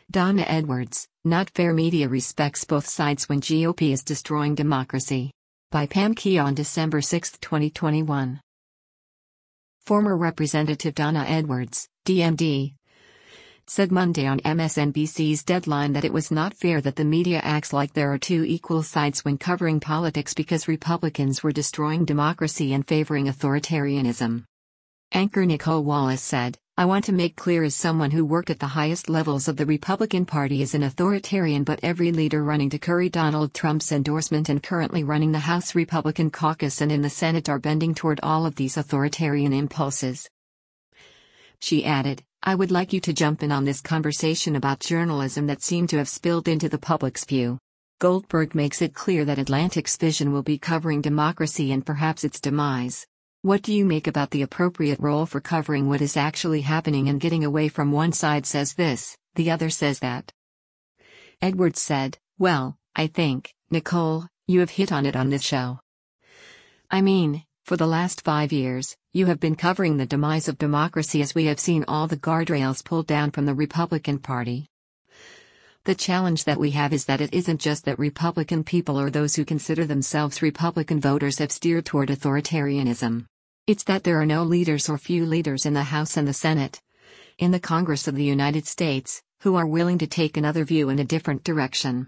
Donna Edwards, not fair media respects both sides when GOP is destroying democracy. By Pam Keon, December 6, 2021. Former Representative Donna Edwards, DMD, said Monday on MSNBC's Deadline that it was not fair that the media acts like there are two equal sides when covering politics because Republicans were destroying democracy and favoring authoritarianism. Anchor Nicolle Wallace said, "I want to make clear as someone who worked at the highest levels of the Republican Party as an authoritarian, but every leader running to curry Donald Trump's endorsement and currently running the House Republican caucus and in the Senate are bending toward all of these authoritarian impulses." She added, "I would like you to jump in on this conversation about journalism that seemed to have spilled into the public's view. Goldberg makes it clear that Atlantic's vision will be covering democracy and perhaps its demise. What do you make about the appropriate role for covering what is actually happening and getting away from one side says this, the other says that?" Edwards said, "Well, I think, Nicolle, you have hit on it on this show. I mean, for the last 5 years, you have been covering the demise of democracy as we have seen all the guardrails pulled down from the Republican Party. The challenge that we have is that it isn't just that Republican people or those who consider themselves Republican voters have steered toward authoritarianism. It's that there are no leaders or few leaders in the House and the Senate, in the Congress of the United States, who are willing to take another view in a different direction."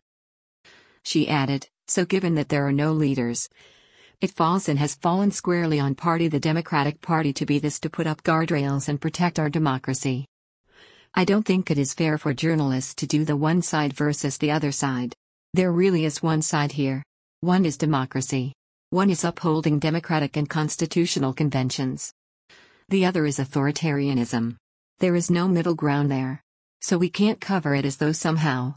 She added, "So given that there are no leaders, it falls and has fallen squarely on the Democratic Party to be this, to put up guardrails and protect our democracy. I don't think it is fair for journalists to do the one side versus the other side. There really is one side here. One is democracy. One is upholding democratic and constitutional conventions. The other is authoritarianism. There is no middle ground there. So we can't cover it as though somehow,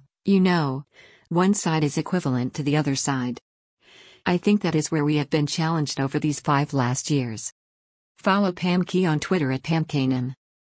one side is equivalent to the other side. I think that is where we have been challenged over these last 5 years." Follow Pam Keon on Twitter at PamKenan.